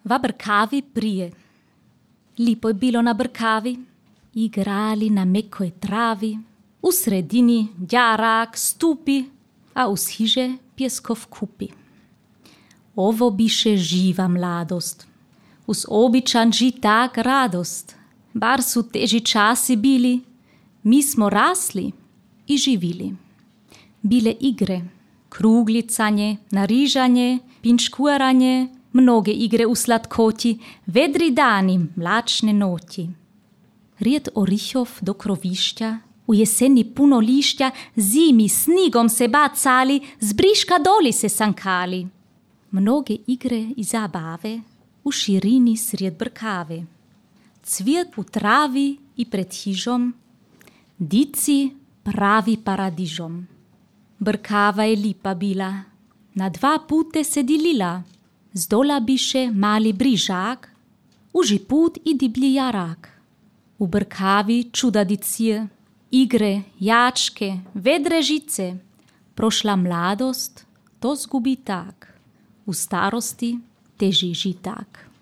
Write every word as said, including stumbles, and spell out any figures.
Va Brkavi prije. Lipo je bilo na Brkavi, igrali na mekoj travi, u sredini djarak stupi, a uz hiže pjeskov kupi. Ovo biše živa mladost, uz običan ži tak radost, bar su teži časi bili, mi smo rasli i živili. Bile igre, kruglicanje, narižanje, pinčkuaranje, mnoge igre u sladkoti, vedri dani, mlačne noti. Rijet orichov do krovišća, u jeseni puno lišća, zimi snigom se bacali, z briška doli se sankali. Mnoge igre i zabave u širini sred Brkave. Cvijet u travi i pred hižom, dici pravi paradižom. Brkava je lipa bila, na dva pute se dilila, zdola biše mali brižak, uži put i diblji jarak. U Brkavi čuda dicije, igre, jačke, vedre žice, prošla mladost, to zgubi tak, u starosti teži ži tak.